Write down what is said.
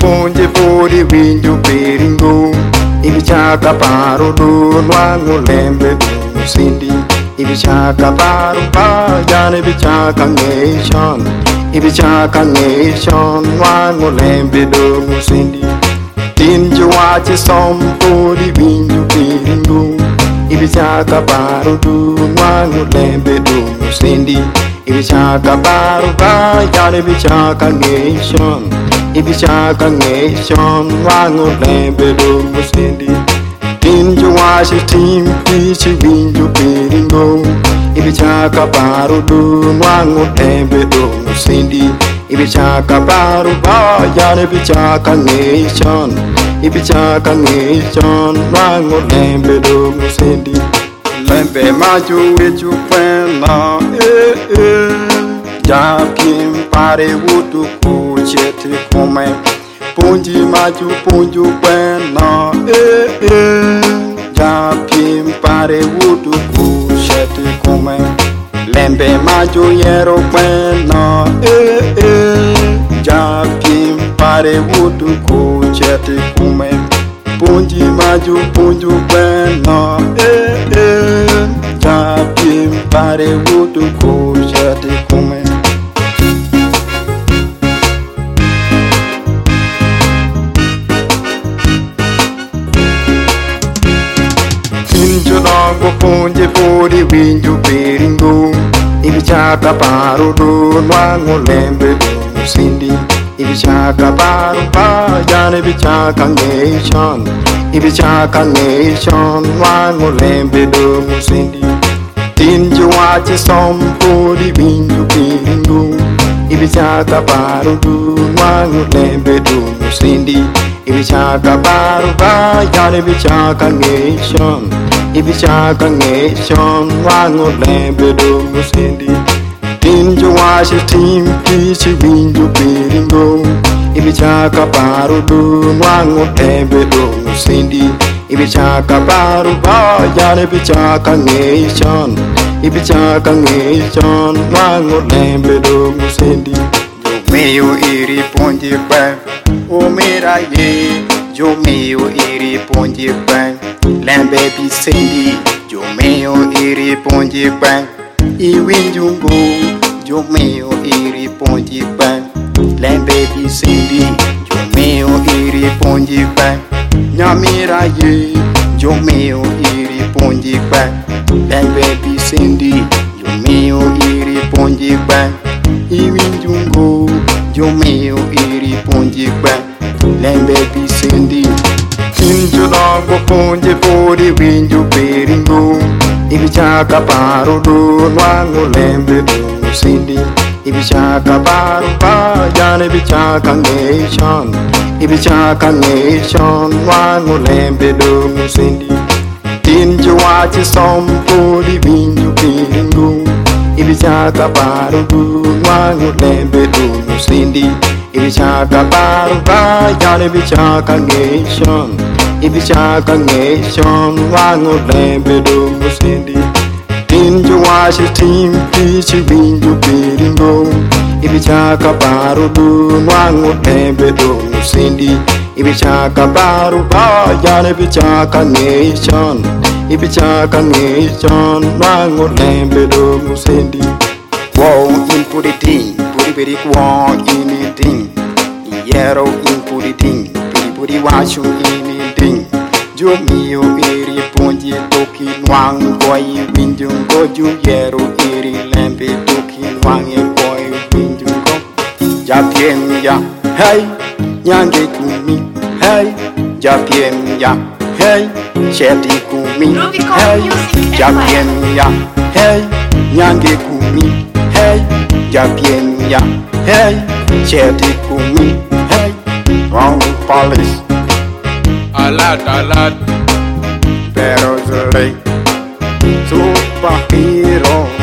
ponje podi winjo peringo. Ibichaka paro do nwango lembe do sindi. Ibichaka paro bayan ibichaka nation. Ibichaka nation nwango lembe do sindi. Tinjo wachi som podi winjo peringo. Ibichaka paro do nwango lembe do sindi. Ibichaka paro bayan ibichaka nation. Ibichaka nation nwango lembe do sindi. Tinjo washi team pichi winjo peringo. Ibichaka paro do nwango lembe do sindi. Ibichaka paro bayan ibichaka nation. Ibichaka nation nwango lembe do sindi. Lembe maju wechu pena Japim pare wutu kuchete kome. Punji maju punju pena Japim pare wutu kuchete kome. Lembe maju yero pena Japim pare wutu kuchete kome. Punji maju punju pena Japim pare wutu kuchete kome. Tinjo dongo ponje podi winjo peringo. Ibichaka paro do nwango lembe do sindi. Ibichaka paro bayan ibichaka nation. Ibichaka nation nwango lembe do sindi. Tinjo wachi som podi winjo peringo. Ibichaka paro do nwango lembe do sindi. Ibichaka paro bayan ibichaka nation. Ibichaka nation nwango lembe do sindi. Tinjo washi team pichi winjo peringo. Ibichaka paro do nwango lembe do sindi. Ibichaka paro bayan ibichaka nation. Ibichaka nation nwango lembe do sindi. Meio iri ponje bang, o mera ye. Jo meio iri ponje bang, lembe bi sindi. Jo meio iri ponje bang, I winjungo. Jo meio iri ponje bang, lembe bi sindi. Jo meio iri ponje bang, nyamira ye. Jo meio iri ponje bang, lembe bi sindi. Jo meio iri ponje bang, I winjungo. Jo meio iri ponje bang, lembe bi sindi. Tinjo dongo ponje podi winjo peringo. Ibichaka paro do nwango lembe do sindi. Ibichaka paro bayan ibichaka nation. Ibichaka nation nwango lembe do sindi. Tinjo wachi som podi winjo peringo. Ibichaka paro do nwango lembe do sindi. Ibichaka paro bayan ibichaka nation. Ibichaka nation nwango lembe do sindi. Tinjo washi team pichi winjo peringo. Ibichaka paro do nwango lembe do sindi. Ibichaka paro bayan ibichaka nation. Ibichaka nation nwango lembe do sindi. Wow in put it in, put it very wow in it in. Yero in put it in, put it watch you in it in. Jo mio iri ponje toki nwang boy winjungo. Jo yero iri lembe toki nwang boy winjungo. Japiem ya, hey, nyange kumi, hey, japiem ya, hey, sheti kumi, hey, japiem ya, hey, nyange kumi, hey, japiem ya, hey, sheti kumi, hey, wrong police. Alat, pero soy superhero.